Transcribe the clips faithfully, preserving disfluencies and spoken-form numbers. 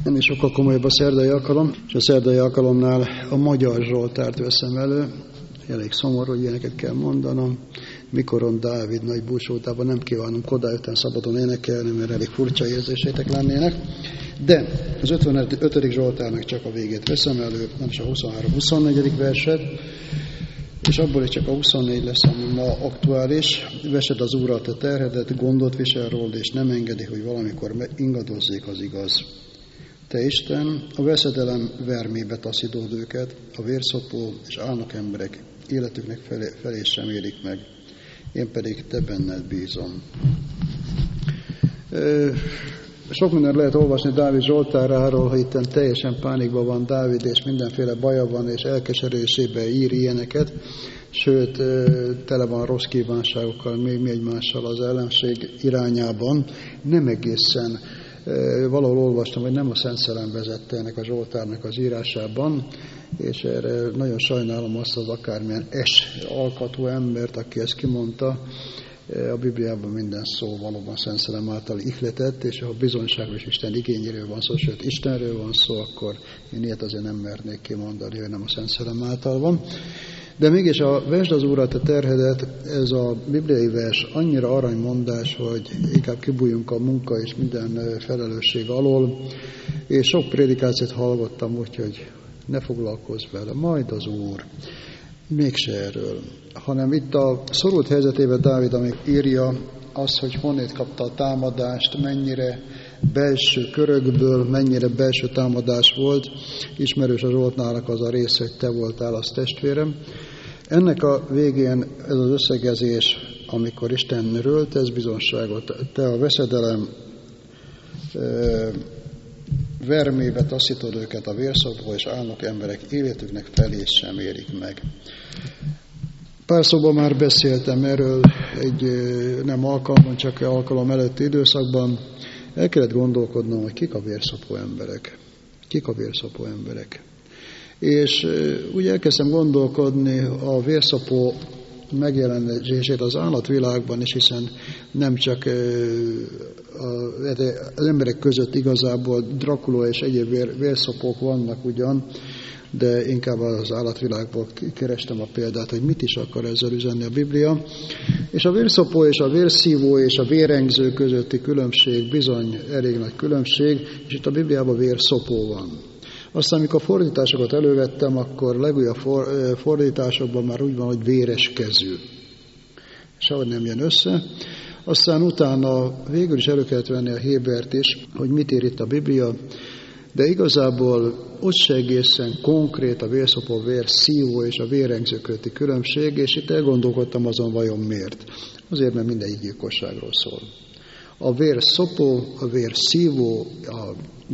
Nem is sokkal komolyabb a szerdai alkalom, és a szerdai alkalomnál a magyar Zsoltárt veszem elő. Elég szomorú, hogy ilyeneket kell mondanom. Mikoron Dávid nagy búcsútában nem kívánom Kodály után szabadon énekelni, mert elég furcsa érzésétek lennének. De az ötvenötödik Zsoltárnak csak a végét veszem elő, nem is a huszonhárom huszonnegyedik verset, és abból is csak a huszonnégy lesz, ami ma aktuális. Vesed az Úrral te terhedet, gondot visel rólad, és nem engedi, hogy valamikor ingadozzék az igaz. Te Isten, a veszedelem vermébe taszítod őket, a vérszopó és álnok emberek életüknek felé, felé sem érik meg. Én pedig te benned bízom. Sok mindent lehet olvasni Dávid Zsoltáráról, hogy itt teljesen pánikban van Dávid, és mindenféle baja van, és elkeserülésében ír ilyeneket. Sőt, tele van rossz kívánságokkal, még, még mással az ellenség irányában. Nem egészen. Valahol olvastam, hogy nem a Szent Szellem vezette ennek a Zsoltárnak az írásában, és erre nagyon sajnálom azt az akármilyen es alkatú embert, aki ezt kimondta. A Bibliában minden szó valóban Szent Szellem által ihletett, és ha bizonyságos Isten igényéről van szó, sőt Istenről van szó, akkor én ilyet azért nem mernék kimondani, hogy nem a Szent Szellem által van. De mégis a vesd az Úrral te terhedet, ez a bibliai vers annyira aranymondás, hogy inkább kibújjunk a munka és minden felelősség alól, és sok prédikációt hallgattam, úgyhogy ne foglalkozz vele, majd az Úr. Mégse erről, hanem itt a szorult helyzetében Dávid, amíg írja azt, hogy honnét kapta a támadást, mennyire belső körökből, mennyire belső támadás volt. Ismerős a Zsoltnának az a rész, hogy te voltál az testvérem. Ennek a végén ez az összegezés, amikor Istenről tesz bizonságot, te a veszedelem vermébe taszítod őket, a vérszopó és álnok emberek életüknek felé sem érik meg. Pár szóban már beszéltem erről egy nem alkalommal, csak alkalom előtti időszakban. El kellett gondolkodnom, hogy kik a vérszopó emberek. Kik a vérszopó emberek. És úgy elkezdtem gondolkodni a vérszopó megjelenését az állatvilágban is, hiszen nem csak az emberek között igazából Dracula és egyéb vér, vérszopók vannak ugyan, de inkább az állatvilágból kerestem a példát, hogy mit is akar ezzel üzenni a Biblia. És a vérszopó és a vérszívó és a vérengző közötti különbség bizony elég nagy különbség, és itt a Bibliában vérszopó van. Aztán, amikor fordításokat elővettem, akkor legújabb fordításokban már úgy van, hogy véres kezű. Sehogy nem jön össze. Aztán utána végül is elő kellett venni a Hébert is, hogy mit ír itt a Biblia, de igazából ott se egészen konkrét a vérszopó, vérszívó és a vérengző közötti különbség, és itt elgondolkodtam azon, vajon miért. Azért, mert mindegyik gyilkosságról szól. A vérszopó, a vérszívó, a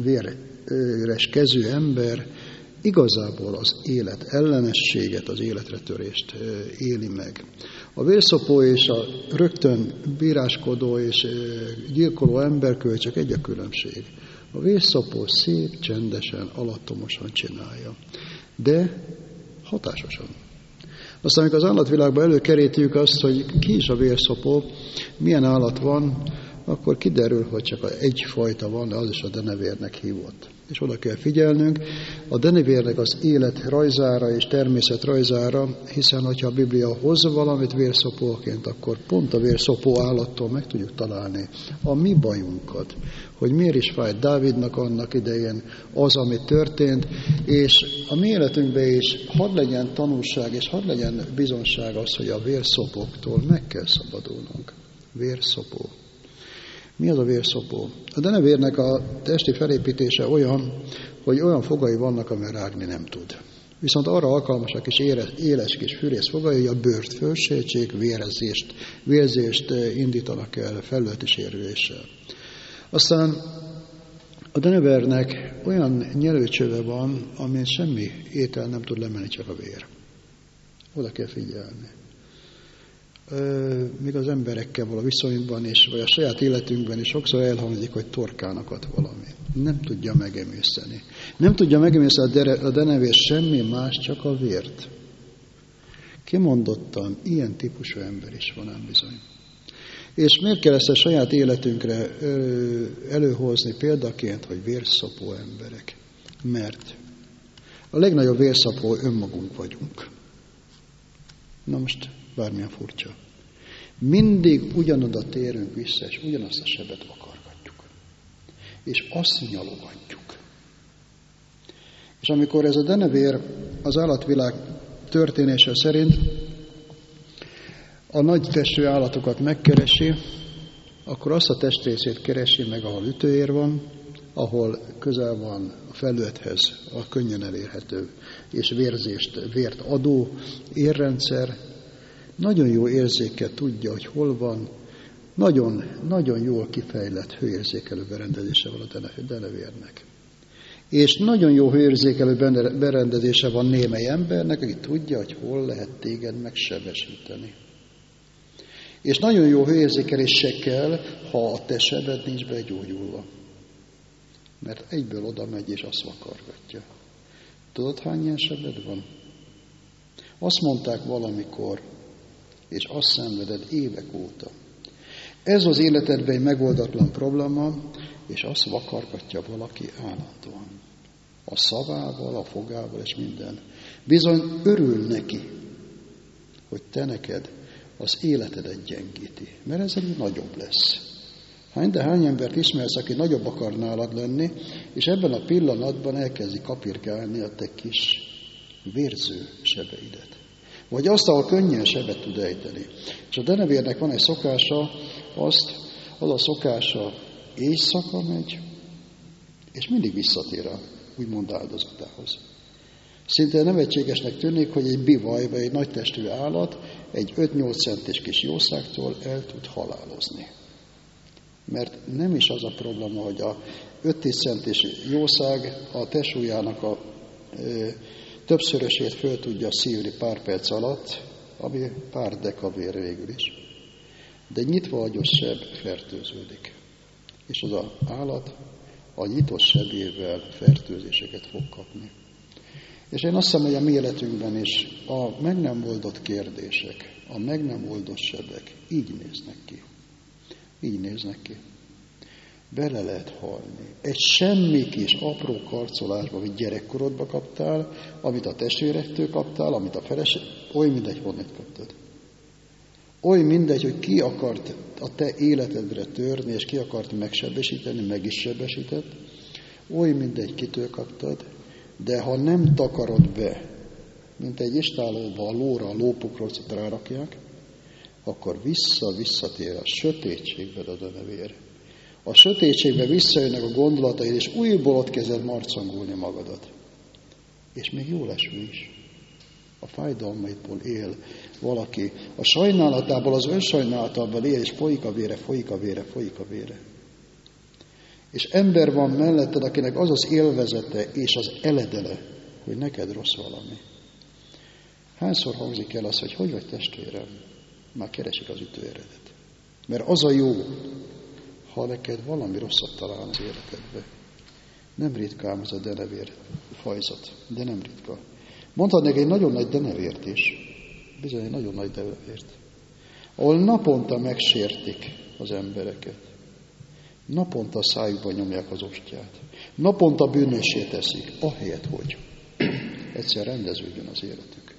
véres kezű ember igazából az élet ellenességet, az életre törést éli meg. A vérszopó és a rögtön bíráskodó és gyilkoló ember között csak egy a különbség. A vérszopó szép, csendesen, alattomosan csinálja, de hatásosan. Aztán, amikor az állatvilágban előkerítjük azt, hogy ki is a vérszopó, milyen állat van, akkor kiderül, hogy csak egyfajta van, az is a denevérnek hívott. És oda kell figyelnünk a denevérnek az élet rajzára és természet rajzára, hiszen hogyha a Biblia hoz valamit vérszopóként, akkor pont a vérszopó állattól meg tudjuk találni a mi bajunkat, hogy miért is fájt Dávidnak annak idején az, ami történt, és a mi életünkben is hadd legyen tanulság, és hadd legyen bizonság az, hogy a vérszopóktól meg kell szabadulnunk. Vérszopó. Mi az a vérszopó? A denevérnek a testi felépítése olyan, hogy olyan fogai vannak, amely rágni nem tud. Viszont arra alkalmasak is éles, éles kis fűrész fogai, hogy a bőrt fölsejtsék, vérezést, vérzést indítanak el felületi sérüléssel. Aztán a denevernek olyan nyelőcsöve van, amin semmi étel nem tud lemenni, csak a vér. Oda kell figyelni. Még az emberekkel való viszonyban is, vagy a saját életünkben is sokszor elhangzik, hogy torkának ad valami. Nem tudja megemészteni. Nem tudja megemészteni a denevér semmi más, csak a vért. Kimondottan ilyen típusú ember is van ám bizony. És miért kell ezt a saját életünkre előhozni példaként, hogy vérszapó emberek? Mert a legnagyobb vérszapó önmagunk vagyunk. Na most bármilyen furcsa. Mindig ugyanoda térünk vissza, és ugyanazt a sebet vakargatjuk. És azt nyalogatjuk. És amikor ez a denevér az állatvilág történése szerint a nagy testű állatokat megkeresi, akkor azt a testrészét keresi meg, ahol ütőér van, ahol közel van a felülethez a könnyen elérhető és vérzést, vért adó érrendszer. Nagyon jó érzékkel tudja, hogy hol van. Nagyon, nagyon jól kifejlett hőérzékelő berendezése van a denevérnek. És nagyon jó hőérzékelő berendezése van némely embernek, aki tudja, hogy hol lehet téged megsebesíteni. És nagyon jó hőérzékelés se kell, ha a te sebed nincs begyógyulva. Mert egyből oda megy, és azt vakargatja. Tudod, hány ilyen sebed van? Azt mondták valamikor, és azt szenveded évek óta. Ez az életedben egy megoldatlan probléma, és azt vakargatja valaki állandóan. A szavával, a fogával és minden. Bizony örül neki, hogy te neked az életedet gyengíti, mert ez egy nagyobb lesz. Hány, de hány embert ismersz, aki nagyobb akar nálad lenni, és ebben a pillanatban elkezdi kapirgálni a te kis vérző sebeidet. Vagy azt, ahol könnyen sebet tud ejteni. És a denevérnek van egy szokása, azt, az a szokása, éjszaka megy, és mindig visszatér a úgymond áldozatához. Szinte nevetségesnek tűnik, hogy egy bivaj, vagy egy nagy testű állat egy öt-nyolc centis kis jószágtól el tud halálozni. Mert nem is az a probléma, hogy a öt-tíz centis jószág a testsúlyának a e, többszörösét föl tudja szívni pár perc alatt, ami pár dekavér végül is. De nyitva agyos seb fertőződik. És az az állat a nyitott sebével fertőzéseket fog kapni. És én azt hiszem, hogy a mi életünkben is a meg nem oldott kérdések, a meg nem oldott sebek így néznek ki. Így néznek ki. Bele lehet halni. Egy semmi kis apró karcolásba, amit gyerekkorodba kaptál, amit a testvérektől kaptál, amit a feleség, oly mindegy, honnét kaptad. Oly mindegy, hogy ki akart a te életedre törni, és ki akart megsebesíteni, meg is sebesített. Oly mindegy, kitől kaptad, de ha nem takarod be, mint egy istálóba a lóra, a lópukról rárakják, akkor vissza-visszatér a sötétségbe a denevér. A sötétségbe visszajönnek a gondolataid, és újból ott kezded marcangolni magadat. És még jó eső is. A fájdalmaidból él valaki. A sajnálatából, az önsajnálatából él, és folyik a vére, folyik a vére, folyik a vére. És ember van melletted, akinek az az élvezete és az eledele, hogy neked rossz valami. Hányszor hangzik el az, hogy hogy vagy testvérem? Már keresik az ütőeredet. Mert az a jó, ha neked valami rosszat talál az életedbe. Nem ritka ám ez a denevér fajzat, de nem ritka. Mondhatnék neki egy nagyon nagy denevért is, bizony egy nagyon nagy denevért, ahol naponta megsértik az embereket. Naponta a szájukba nyomják az ostját. Naponta bűnössé teszik, ahelyett, hogy egyszer rendeződjön az életük.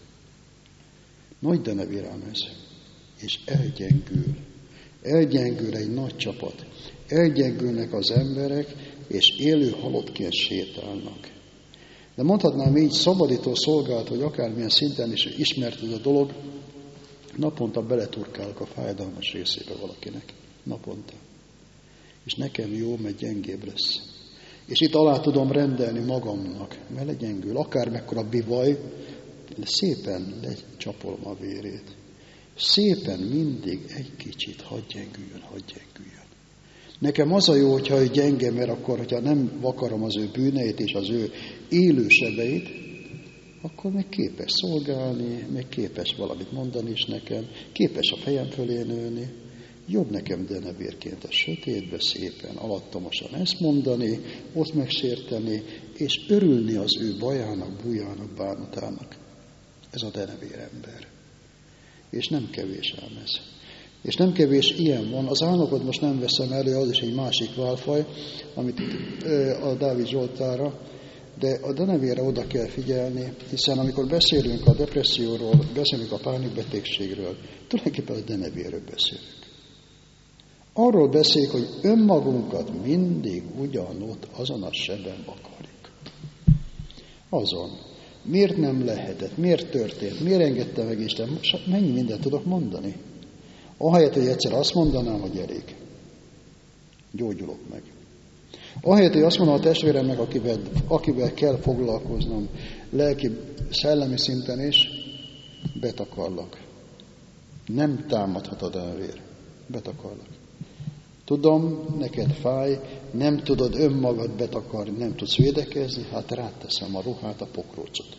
Nagy denevér ám ez. És elgyengül. Elgyengül egy nagy csapat. Elgyengülnek az emberek, és élő halottként sétálnak. De mondhatnám így, szabadító szolgálat, hogy akármilyen szinten is ismert ez a dolog, naponta beleturkálok a fájdalmas részébe valakinek. Naponta. És nekem jó, mert gyengébb lesz. És itt alá tudom rendelni magamnak, mert legyengül. Akármekkora bivaj, szépen lecsapolom a vérét. Szépen mindig egy kicsit hadd gyengüljön, hadd gyengüljön. Nekem az a jó, hogyha ő gyenge, mert akkor, hogyha nem vakarom az ő bűneit és az ő élő sebeit, akkor még képes szolgálni, még képes valamit mondani is nekem, képes a fejem fölé nőni. Jobb nekem denevérként a sötétbe szépen, alattomosan ezt mondani, ott megsérteni, és örülni az ő bajának, bújának, bánatának. Ez a denevér ember. És nem kevés ám ez. És nem kevés ilyen van. Az álnokot most nem veszem elő, az is egy másik válfaj, amit a Dávid Zsoltára, de a denevére oda kell figyelni, hiszen amikor beszélünk a depresszióról, beszélünk a pánikbetegségről, tulajdonképpen a denevéről beszélünk. Arról beszéljük, hogy önmagunkat mindig ugyanott, azon a sebben akarjuk. Azon. Miért nem lehetett? Miért történt? Miért engedte meg Isten? Mennyi mindent tudok mondani? Ahelyett, hogy egyszer azt mondanám, hogy elég. Gyógyulok meg. Ahelyett, hogy azt mondom a testvéremnek, akivel, akivel kell foglalkoznom, lelki, szellemi szinten is, betakarlak. Nem támadhat a denevér. Betakarlak. Tudom, neked fáj, nem tudod önmagad betakarni, nem tudsz védekezni, hát ráteszem a ruhát, a pokrócot.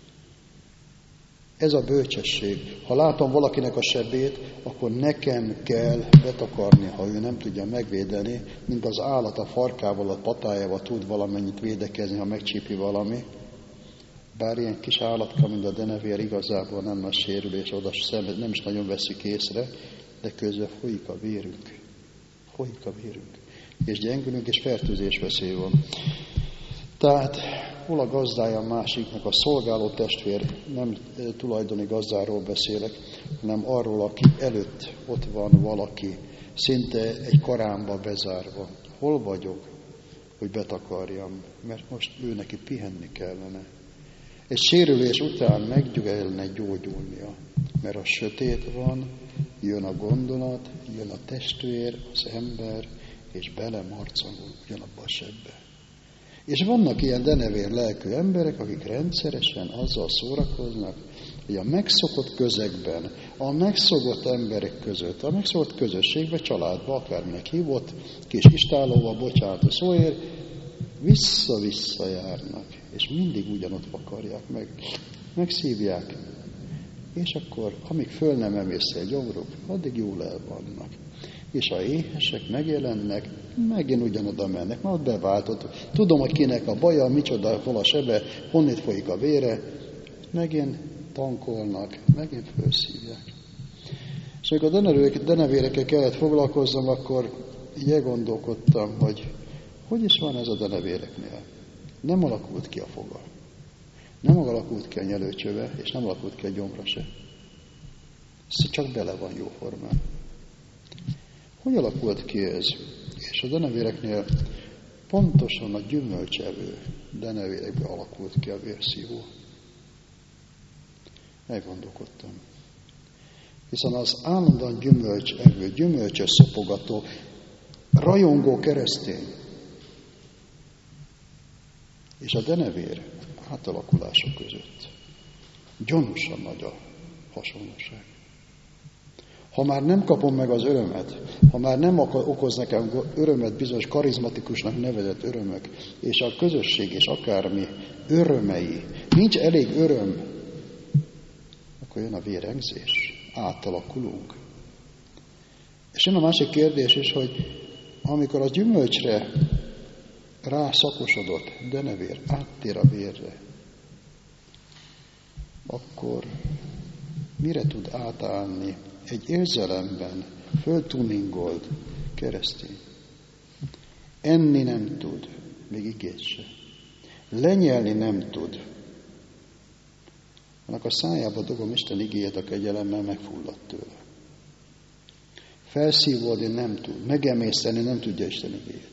Ez a bölcsesség. Ha látom valakinek a sebét, akkor nekem kell betakarni, ha ő nem tudja megvédeni, mint az állat a farkával, a patájával tud valamennyit védekezni, ha megcsípi valami. Bár ilyen kis állatka, mint a denevér, igazából nem nagy sérülés, oda nem is nagyon veszik észre, de közben folyik a vérünk. Folyik a vérünk. És gyengülünk, és fertőzés veszély van. Tehát hol a gazdája a másiknak, a szolgáló testvér, nem tulajdoni gazdáról beszélek, hanem arról, aki előtt ott van valaki, szinte egy karámba bezárva. Hol vagyok, hogy betakarjam, mert most ő neki pihenni kellene. Egy sérülés után meg kellene gyógyulnia, mert a sötét van, jön a gondolat, jön a testvér, az ember, és belemarcangol ugyanabba a sebbe. És vannak ilyen denevér lelkű emberek, akik rendszeresen azzal szórakoznak, hogy a megszokott közegben, a megszokott emberek között, a megszokott közösségben, családban, akárminek hívott, kis istálóval, bocsánat a szóért, vissza-vissza járnak, és mindig ugyanott vakarják meg, megszívják. És akkor, amíg föl nem emészte egy gyomruk, addig jól el vannak. És ha éhesek megjelennek, megint ugyanoda mennek, mert ott beváltott. Tudom, hogy kinek a baja, micsoda, hol a sebe, honnét folyik a vére, megint tankolnak, megint felszívják. És amikor a denevérekkel kellett foglalkoznom, akkor így gondolkodtam, hogy hogy is van ez a denevéreknél. Nem alakult ki a foga. Nem alakult ki a nyelőcsöve, és nem alakult ki a gyomra se. Ez csak bele van jóformán. Hogy alakult ki ez? És a denevéreknél pontosan a gyümölcsevő denevérekben alakult ki a vérszívó. Elgondolkodtam. Hiszen az állandóan gyümölcsevő, gyümölcsös szopogató, rajongó keresztény és a denevér átalakulások között gyanúsan nagy a hasonlóság. Ha már nem kapom meg az örömet, ha már nem okoz nekem örömet bizonyos karizmatikusnak nevezett örömök, és a közösség és akármi örömei, nincs elég öröm, akkor jön a vérengzés, átalakulunk. És jön a másik kérdés is, hogy amikor a gyümölcsre rászakosodott denevér áttér a vérre, akkor mire tud átállni egy érzelemben föltuningolt keresztény? Enni nem tud, még igét se. Lenyelni nem tud. Annak a szájába dobom Isten igéjét, a kegyelemmel megfulladt tőle. Felszívódni nem tud, megemészteni nem tudja Isten igéjét.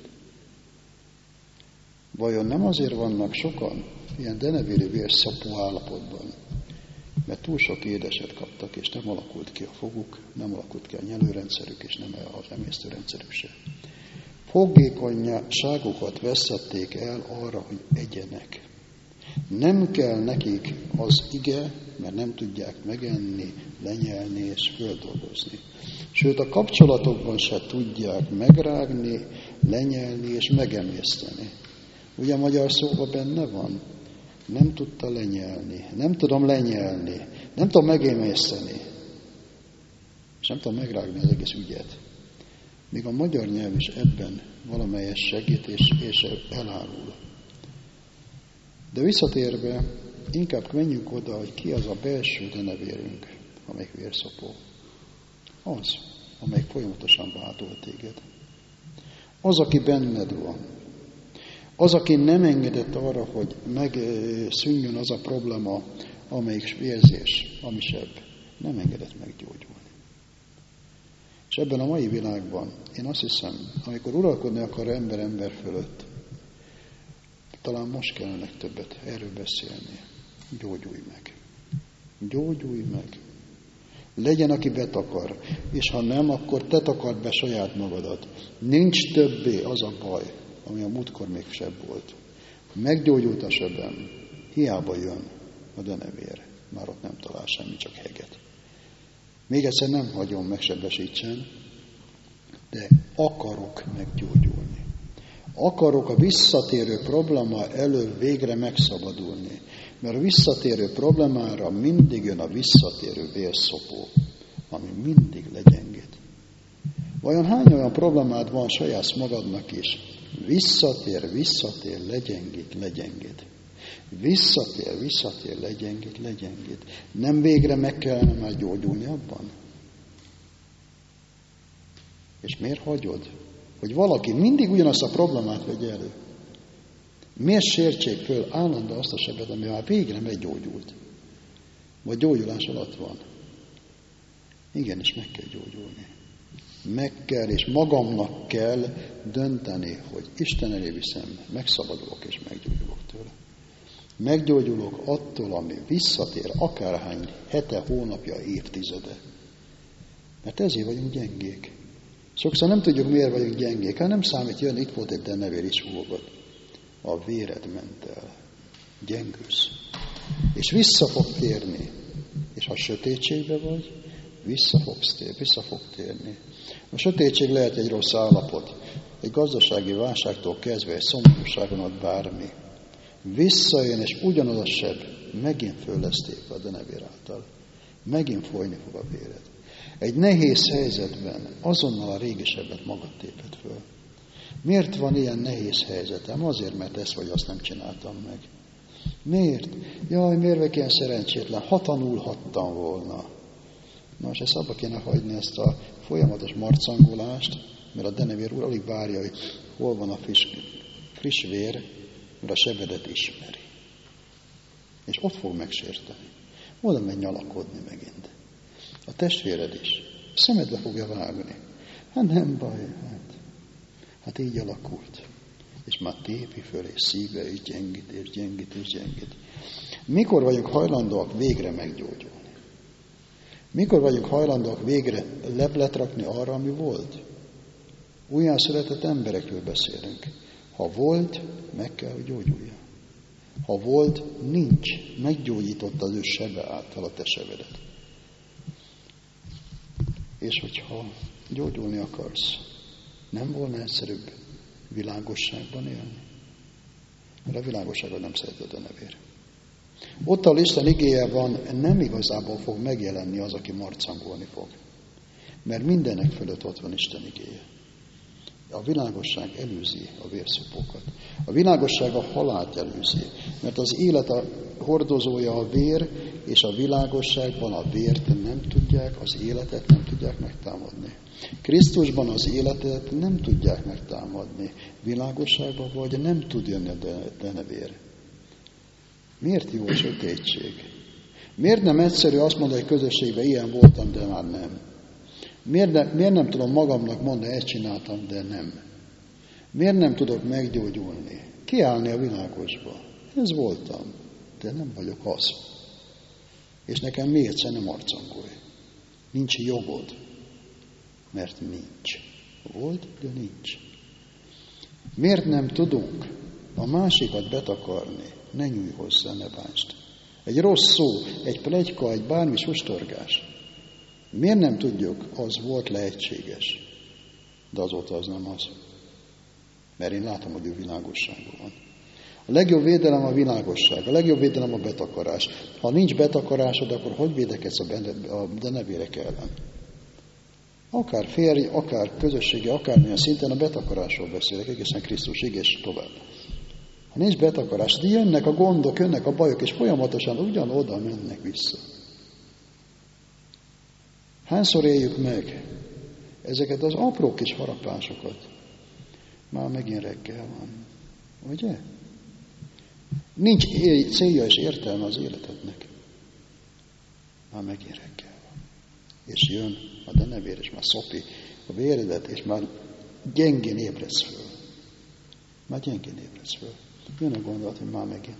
Vajon nem azért vannak sokan ilyen denevéri vérszapó állapotban, mert túl sok édeset kaptak, és nem alakult ki a foguk, nem alakult ki a nyelőrendszerük, és nem az emésztőrendszerük se. Fogékonyságukat veszették el arra, hogy egyenek. Nem kell nekik az ige, mert nem tudják megenni, lenyelni és földolgozni. Sőt, a kapcsolatokban se tudják megrágni, lenyelni és megemészteni. Ugye a magyar szóban benne van? Nem tudta lenyelni, nem tudom lenyelni, nem tudom megemészteni, és nem tudom megrágni az egész ügyet. Még a magyar nyelv is ebben valamelyes segít, és, és elárul. De visszatérve, inkább menjünk oda, hogy ki az a belső denevérünk, amelyik vérszapó. Az. amely folyamatosan vádol téged. Az, aki benned van. Az, aki nem engedett arra, hogy megszűnjön az a probléma, amelyik érzés, ami sebb, nem engedett meggyógyulni. És ebben a mai világban, én azt hiszem, amikor uralkodni akar ember ember fölött, talán most kellene többet erről beszélni. Gyógyulj meg. Gyógyulj meg. Legyen, aki betakar, és ha nem, akkor te takard be saját magadat. Nincs többé az a baj, ami a múltkor még sebb volt. Meggyógyult a sebem, hiába jön a denevér. Már ott nem talál semmi, csak heget. Még egyszer nem hagyom megsebesítsen, de akarok meggyógyulni. Akarok a visszatérő probléma elől végre megszabadulni. Mert a visszatérő problémára mindig jön a visszatérő vérszopó, ami mindig legyengít. Vajon hány olyan problémád van saját magadnak is? Visszatér, visszatér, legyengít, legyengít. Visszatér, visszatér, legyengít, legyengít. Nem végre meg kellene már gyógyulni abban? És miért hagyod, hogy valaki mindig ugyanazt a problémát vegye elő? Miért sértsék föl állandó azt a sebet, ami már végre meggyógyult? Vagy gyógyulás alatt van? Igenis, meg kell gyógyulni. Meg kell, és magamnak kell dönteni, hogy Isten elé viszem, megszabadulok és meggyógyulok tőle. Meggyógyulok attól, ami visszatér akárhány hete, hónapja, évtizede. Mert ezért vagyunk gyengék. Sokszor nem tudjuk, miért vagyunk gyengék. Hát nem számít, jön, itt volt egy denevér is húgott. A véred ment el. Gyengülsz. És vissza fog térni. És ha sötétségbe vagy, vissza fogsz térni, vissza fog térni. A sötétség lehet egy rossz állapot. Egy gazdasági válságtól kezdve, egy szomorúságon ad bármi. Visszajön, és ugyanaz a seb megint föl lesz tépve a denevér által. Megint folyni fog a véred. Egy nehéz helyzetben azonnal a régi sebet magad téped föl. Miért van ilyen nehéz helyzetem? Azért, mert ezt vagy azt nem csináltam meg. Miért? Jaj, miért vagyok ilyen szerencsétlen? Ha tanulhattam volna. Na, és ezt abba kéne hagyni, ezt a folyamatos marcangolást, mert a denevér úr alig várja, hogy hol van a friss, friss vér, mert a sebedet ismeri. És ott fog megsérteni. Oda megy nyalakodni megint. A testvéred is. A szemedbe fogja vágni. Hát nem baj, hát. Hát így alakult. És már tépi föl, és szíve, és gyengít, és gyengít, és gyengít. Mikor vagyunk hajlandóak végre meggyógyulni? Mikor vagyunk hajlandóak végre leblet rakni arra, ami volt? Újján született emberekről beszélünk. Ha volt, meg kell, hogy gyógyulja. Ha volt, nincs. Meggyógyított az ő sebe által a te sebedet. És hogyha gyógyulni akarsz, nem volna egyszerűbb világosságban élni? Mert a világosságban nem szeret a denevér. Ott, ahol Isten igéje van, nem igazából fog megjelenni az, aki marcangolni fog. Mert mindenek fölött ott van Isten igéje. A világosság előzi a vérszopókat. A világosság a halált előzi, mert az élet a hordozója a vér, és a világosságban a vért nem tudják, az életet nem tudják megtámadni. Krisztusban az életet nem tudják megtámadni. Világosságban vagy nem tud jönni a denevér. Miért jó a sötétség? Miért nem egyszerű azt mondani, hogy közösségben ilyen voltam, de már nem? Miért, ne, miért nem tudom magamnak mondani, ezt csináltam, de nem? Miért nem tudok meggyógyulni? Kiállni a világosba? Ez voltam, de nem vagyok az. És nekem még egyszer nem arcangolj. Nincs jogod, mert nincs. Volt, de nincs. Miért nem tudunk a másikat betakarni? Ne nyújj hozzá, ne bántsd. Egy rossz szó, egy pletyka, egy bármi sustorgás. Miért nem tudjuk, az volt lehetséges, de azóta az nem az. Mert én látom, hogy ő világosságban van. A legjobb védelem a világosság, a legjobb védelem a betakarás. Ha nincs betakarásod, akkor hogy védekedsz a denevérek ellen? Akár férj, akár közösségi, akármilyen szinten a betakarásról beszélek, egészen Krisztus igés tovább. Ha nincs betakarás, de jönnek a gondok, jönnek a bajok, és folyamatosan ugyanoda mennek vissza. Hányszor éljük meg, ezeket az apró kis harapásokat, már megint reggel van. Ugye? Nincs célja és értelme az életednek. Már megint reggel van. És jön a denevér, és már szopi a véredet, és már gyengén ébredsz föl. Már gyengén ébredsz föl. Jön a gondolat, hogy már megint.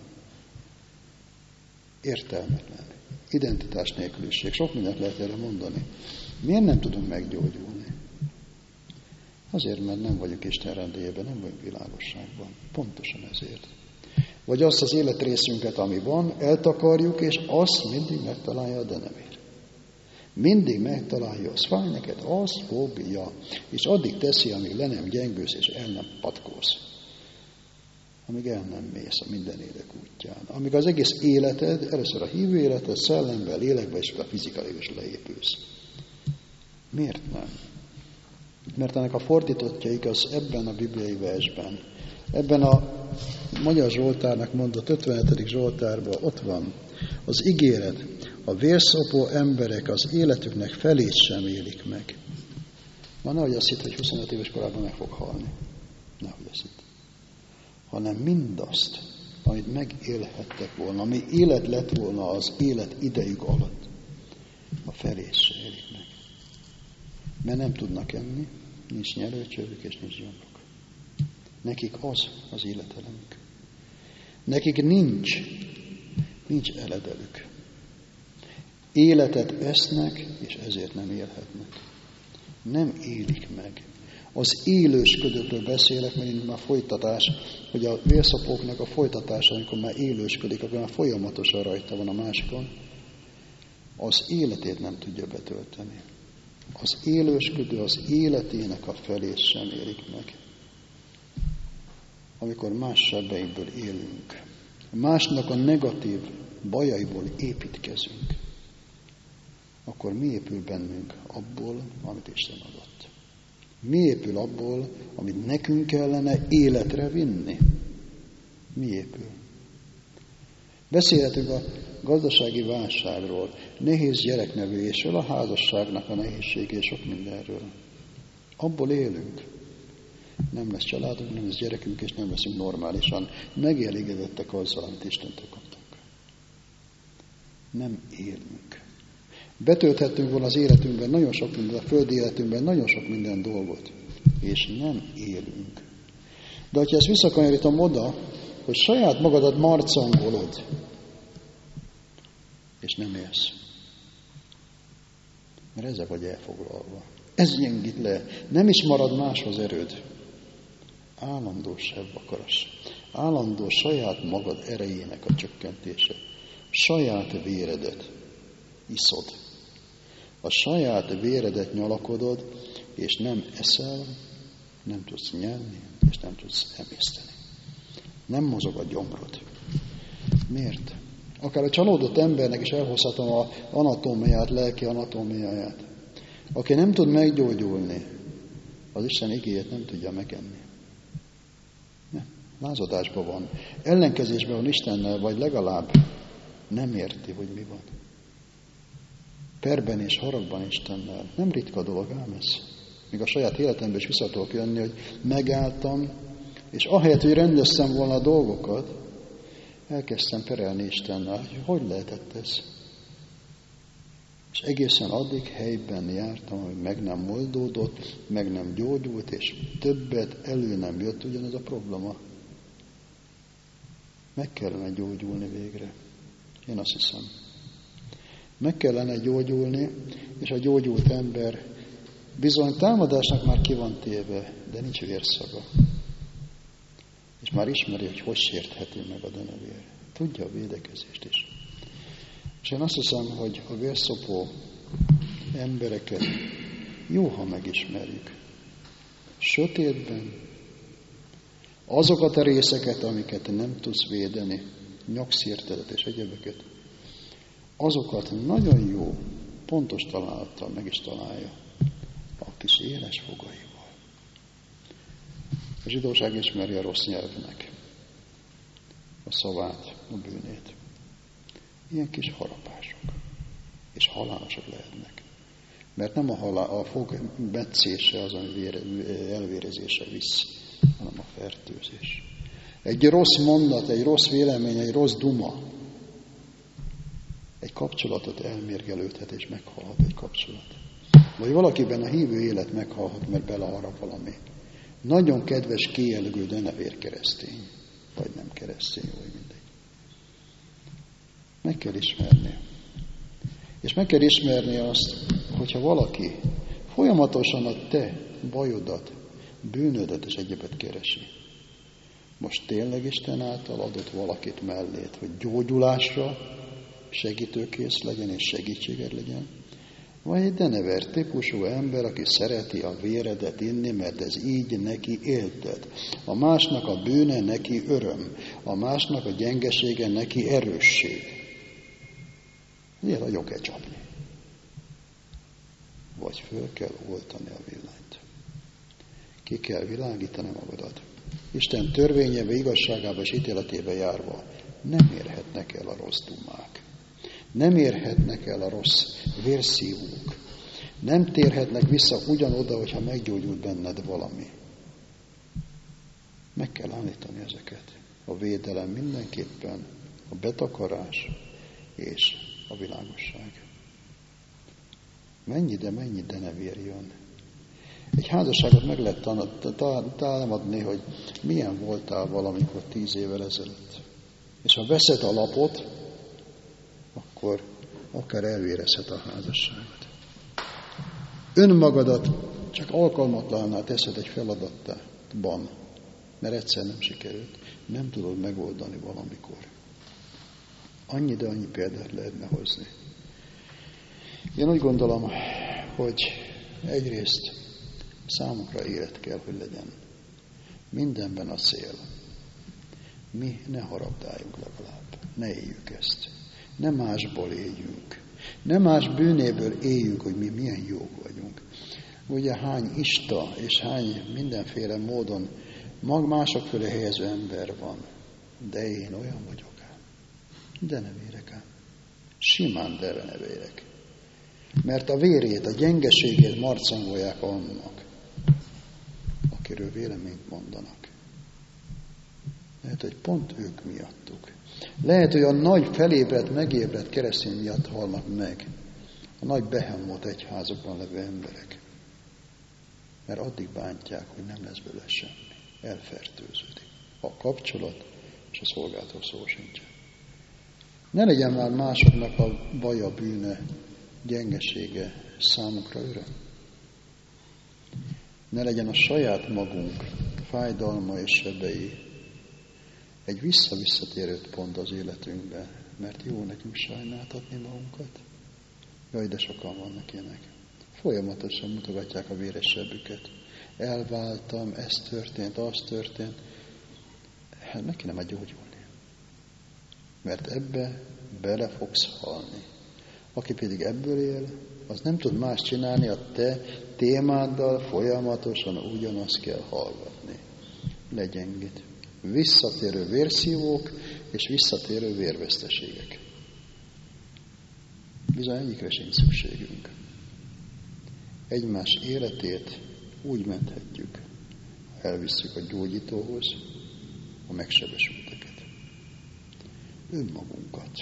Értelmetlen. Identitás nélküliség. Sok mindent lehet erre mondani. Miért nem tudunk meggyógyulni? Azért, mert nem vagyunk Isten rendélyében, nem vagyunk világosságban. Pontosan ezért. Vagy azt az életrészünket, ami van, eltakarjuk, és azt mindig megtalálja a denevér. Mindig megtalálja, az fáj neked, azt fogja, és addig teszi, amíg le nem gyengülsz, és el nem patkósz. Amíg el nem mész a minden élek útján. Amíg az egész életed, először a hívő életed, szellemben, lélekben, és a fizikailag is leépülsz. Miért nem? Mert ennek a fordítottja igaz ebben a bibliai versben. Ebben a Magyar Zsoltárnak mondott ötvenhetedik Zsoltárban ott van az ígéret. A vérszopó emberek az életüknek felét sem élik meg. Ma nehogy azt hitt, hogy huszonöt éves korában meg fog halni. Nehogy azt hitt. Hanem mindazt, amit megélhettek volna, ami élet lett volna az élet idejük alatt, a felét sem élik meg. Mert nem tudnak enni, nincs nyelőcsövük és nincs gyomruk. Nekik az az életelemük. Nekik nincs, nincs eledelük. Életet esznek, és ezért nem élhetnek. Nem élik meg. Az élősködőkről beszélek, mert itt már folytatás, hogy a vérszapóknak a folytatása, amikor már élősködik, akkor már folyamatosan rajta van a másikon, az életét nem tudja betölteni. Az élősködő az életének a felét sem élik meg. Amikor más sebbeinkből élünk, másnak a negatív bajaiból építkezünk, akkor mi épül bennünk abból, amit Isten adott? Mi épül abból, amit nekünk kellene életre vinni? Mi épül? Beszélhetünk a gazdasági válságról, nehéz gyereknevelésről, a házasságnak a nehézségé, sok mindenről. Abból élünk. Nem lesz családunk, nem lesz gyerekünk, és nem leszünk normálisan megelégedettek azzal, amit Istentől kaptunk. Nem élünk. Betölthettünk volna az életünkben nagyon sok minden, a földi életünkben nagyon sok minden dolgot, és nem élünk. De hogyha ezt visszakanyarítom oda, hogy saját magadat marcangolod, és nem élsz. Mert ezzel vagy elfoglalva. Ez gyengít le. Nem is marad máshoz erőd. Állandó sebb akaras. Állandó saját magad erejének a csökkentése. Saját véredet iszod. A saját véredet nyalakodod, és nem eszel, nem tudsz nyelni, és nem tudsz emészteni. Nem mozog a gyomrod. Miért? Akár a csalódott embernek is elhozhatom az anatómiáját, lelki anatómiáját. Aki nem tud meggyógyulni, az Isten igéjét nem tudja megenni. Nem. Lázadásban van. Ellenkezésben van Istennel, vagy legalább nem érti, hogy mi van. Perben és haragban Istennel. Nem ritka dolog ám ez. Még a saját életemben is vissza tudok jönni, hogy megálltam, és ahelyett, hogy rendeztem volna a dolgokat, elkezdtem perelni Istennel, hogy hogy lehetett ez. És egészen addig helyben jártam, hogy meg nem oldódott, meg nem gyógyult, és többet elő nem jött ugyanaz a probléma. Meg kellene gyógyulni végre. Én azt hiszem. Meg kellene gyógyulni, és a gyógyult ember bizony támadásnak már ki van téve, de nincs vérszaga. És már ismeri, hogy hogy sértheti meg a denevér. Tudja a védekezést is. És én azt hiszem, hogy a vérszopó embereket jó, ha megismerjük. Sötétben azokat a részeket, amiket nem tudsz védeni, nyakszírtedet és egyebeket, azokat nagyon jó, pontos találattal meg is találja a kis éles fogaival. A zsidóság ismeri a rossz nyelvnek a szavát, a bűnét. Ilyen kis harapások, és halálosak lehetnek. Mert nem a, halál, a fog metszése az, ami vére, elvérezése visz, hanem a fertőzés. Egy rossz mondat, egy rossz vélemény, egy rossz duma, egy kapcsolatot elmérgelődhet és meghalhat egy kapcsolat. Vagy valakiben a hívő élet meghalhat, mert beleharap valami. Nagyon kedves, kielgő, de nevér keresztény. Vagy nem keresztény, vagy mindegy. Meg kell ismerni. És meg kell ismerni azt, hogyha valaki folyamatosan a te bajodat, bűnödet és egyebet keresi. Most tényleg Isten által adott valakit mellét, hogy gyógyulásra segítőkész legyen és segítséged legyen, vagy egy denever típusú ember, aki szereti a véredet inni, mert ez így neki éltet. A másnak a bűne neki öröm, a másnak a gyengesége neki erősség. Miért a kell csapni? Vagy föl kell oltani a villanyt. Ki kell világítani magadat. Isten törvényébe, igazságába és ítéletébe járva nem érhetnek el a rossz dumák. Nem érhetnek el a rossz vérszívók. Nem térhetnek vissza ugyanoda, hogyha meggyógyult benned valami. Meg kell állítani ezeket. A védelem mindenképpen, a betakarás és a világosság. Mennyi, de mennyi denevér jön. Egy házasságot meg lehet támadni, hogy milyen voltál valamikor tíz évvel ezelőtt. És ha veszed a lapot, akkor akár elvérezhet a házasságot. Önmagadat csak alkalmatlanná teszed egy feladatban, mert egyszer nem sikerült. Nem tudod megoldani valamikor. Annyi, de annyi példát lehetne hozni. Én úgy gondolom, hogy egyrészt számunkra élet kell, hogy legyen. Mindenben a cél. Mi ne harabdáljunk legalább. Ne éljük ezt. Ne másból éljünk. Ne más bűnéből éljünk, hogy mi milyen jók vagyunk. Ugye hány ista és hány mindenféle módon mag mások fölé helyező ember van. De én olyan vagyok ám. De nem érek ám. Simán de ne vérek. Mert a vérét, a gyengeségét marcangolják annak, akiről véleményt mondanak. Lehet, hogy pont ők miattuk. Lehet, hogy a nagy felébredt, megébredt keresztény miatt halnak meg a nagy behemót egyházakban levő emberek. Mert addig bántják, hogy nem lesz belőle semmi. Elfertőződik. A kapcsolat és a szolgáltó szó sincsen. Ne legyen már másoknak a baja, bűne, gyengesége számukra öröm. Ne legyen a saját magunk fájdalma és sebei egy vissza-visszatérő pont az életünkbe, mert jó nekünk sajnáltatni magunkat. Jaj, de sokan vannak ilyenek. Folyamatosan mutogatják a véres sebüket. Elváltam, ez történt, az történt. Hát neki nem gyógyulni. Mert ebbe bele fogsz halni. Aki pedig ebből él, az nem tud más csinálni, a te témáddal folyamatosan ugyanazt kell hallgatni. Legyengít. Visszatérő vérszívók és visszatérő vérveszteségek. Bizony egyikre sincs szükségünk. Egymás életét úgy menthetjük, ha elvisszük a gyógyítóhoz a megsebesülteket. Önmagunkat.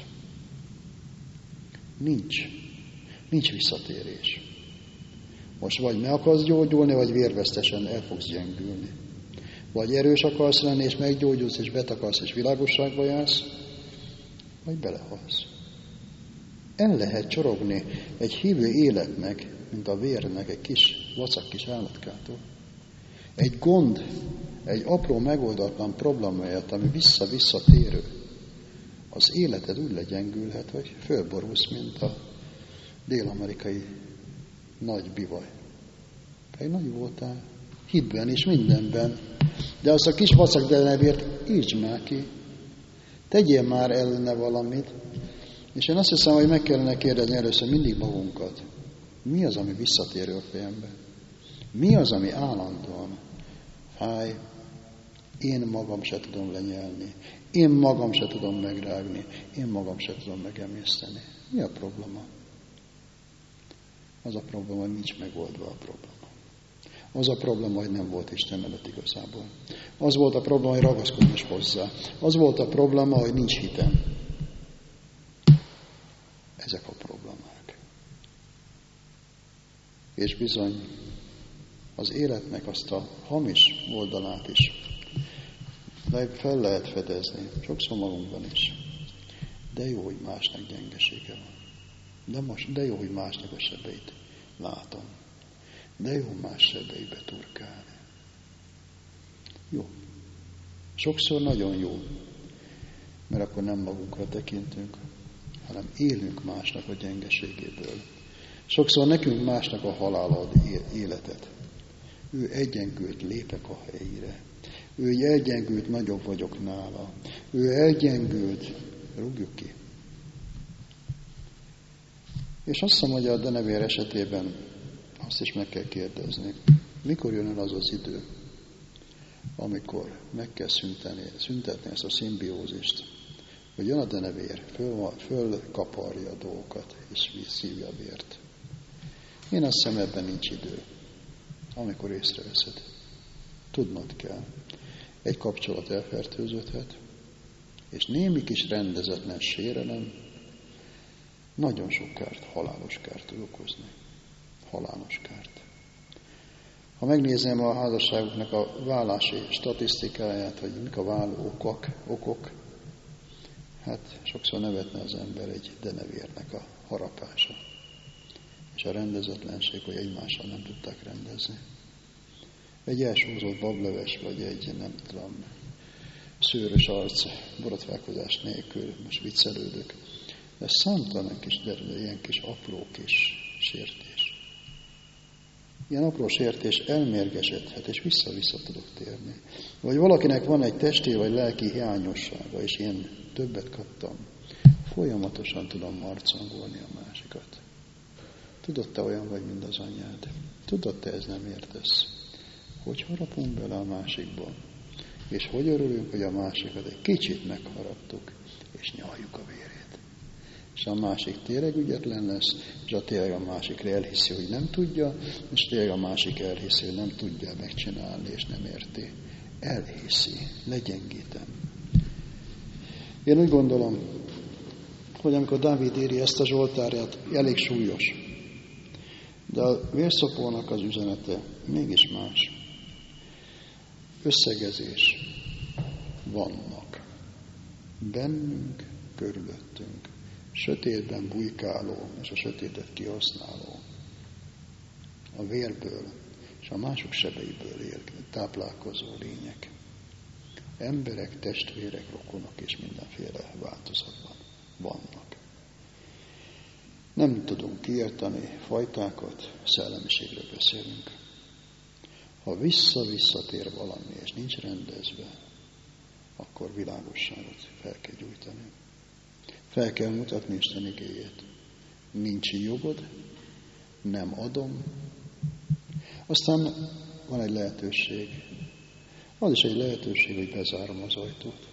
Nincs. Nincs visszatérés. Most vagy meg akarsz gyógyulni, vagy vérvesztesen el fogsz gyengülni. Vagy erős akarsz lenni, és meggyógyulsz, és betakarsz, és világosságba jársz, vagy belehalsz. El lehet csorogni egy hívő életnek, mint a vérnek egy kis, vacak kis állatkától. Egy gond, egy apró megoldatlan problémáját, ami vissza-vissza térő, az életed úgy legyengülhet, hogy fölborulsz, mint a dél-amerikai nagy bivaj. Pedig nagy voltál, hitben és mindenben. De azt a kis vacak denevért írtsd már ki. Tegyél már ellene valamit. És én azt hiszem, hogy meg kellene kérdezni először mindig magunkat. Mi az, ami visszatérő a fejembe? Mi az, ami állandóan fáj? Én magam se tudom lenyelni. Én magam se tudom megrágni. Én magam se tudom megemészteni. Mi a probléma? Az a probléma, hogy nincs megoldva a probléma. Az a probléma, hogy nem volt Isten mellett igazából. Az volt a probléma, hogy ragaszkodni is hozzá. Az volt a probléma, hogy nincs hitem. Ezek a problémák. És bizony az életnek azt a hamis oldalát is fel lehet fedezni, sokszor magunkban is. De jó, hogy másnak gyengesége van. De, most, de jó, hogy másnak a sebeit látom. De jó más sebeibe turkálni. Jó. Sokszor nagyon jó, mert akkor nem magunkra tekintünk, hanem élünk másnak a gyengeségéből. Sokszor nekünk másnak a halála ad életet. Ő egyengült, lépek a helyére. Ő elgyengült, nagyobb vagyok nála. Ő elgyengült, rúgjuk ki. És azt hiszem, hogy a denevér esetében azt is meg kell kérdezni, mikor jön el az az idő, amikor meg kell szünteni, szüntetni ezt a szimbiózist, hogy jön a denevér, föl, fölkaparja a dolgokat, és szívja a vért. Én azt hiszem, ebben nincs idő, amikor észreveszed. Tudnod kell. Egy kapcsolat elfertőződhet, és némi kis rendezetlen sérelem nagyon sok kárt, halálos kárt tud okozni. Halálos kárt. Ha megnézem a házasságoknak a válási statisztikáját, hogy mik a váló okok, okok, hát sokszor nevetne az ember egy denevérnek a harapása. És a rendezetlenség, hogy egymással nem tudták rendezni. Egy elsózott bableves, vagy egy, nem tudom, szőrös arc, borotválkozás nélkül, most viccelődök. De számtalan kis, de ilyen kis apró kis sértés. Ilyen apró sértés elmérgesedhet, és vissza-vissza tudok térni. Vagy valakinek van egy testi vagy lelki hiányossága, és én többet kaptam, folyamatosan tudom marcangolni a másikat. Tudod, te olyan vagy, mint az anyád. Tudod, te ez nem értesz. Hogy harapunk bele a másikba, és hogy örülünk, hogy a másikat egy kicsit megharaptuk, és nyaljuk a vérét. És a másik tényleg ügyetlen lesz, és a tényleg a másik elhiszi, hogy nem tudja, és tényleg a másik elhiszi, hogy nem tudja megcsinálni, és nem érti. Elhiszi, legyengítem. Én úgy gondolom, hogy amikor Dávid éri ezt a zsoltárját, elég súlyos. De a vérszopónak az üzenete mégis más. Összegezés vannak. Bennünk, körülöttünk. Sötétben bujkáló, és a sötétet kihasználó. A vérből és a mások sebeiből él, táplálkozó lények. Emberek, testvérek, rokonok és mindenféle változatban vannak. Nem tudunk kiérteni fajtákat, szellemiségről beszélünk. Ha vissza-visszatér valami, és nincs rendezve, akkor világosságot fel kell gyújtani. Fel kell mutatni Isten igéjét. Nincs jogod, nem adom. Aztán van egy lehetőség. Az is egy lehetőség, hogy bezárom az ajtót.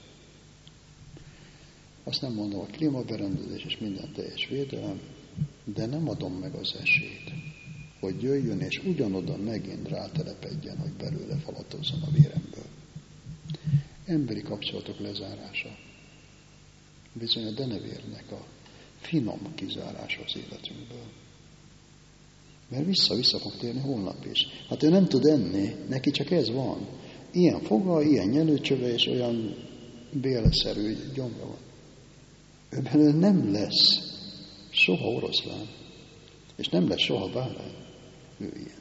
Azt nem mondom, a klímaberendezés és minden teljes védelem, de nem adom meg az esélyt, hogy jöjjön és ugyanoda megint rátelepedjen, hogy belőle falatozzon a véremből. Emberi kapcsolatok lezárása. Bizony a denevérnek a finom kizárása az életünkből. Mert vissza-vissza fog térni holnap is. Hát ő nem tud enni, neki csak ez van. Ilyen foga, ilyen nyelőcsöve és olyan bélszerű gyomra van. Őben ő nem lesz soha oroszlán, és nem lesz soha bárány. Ő ilyen.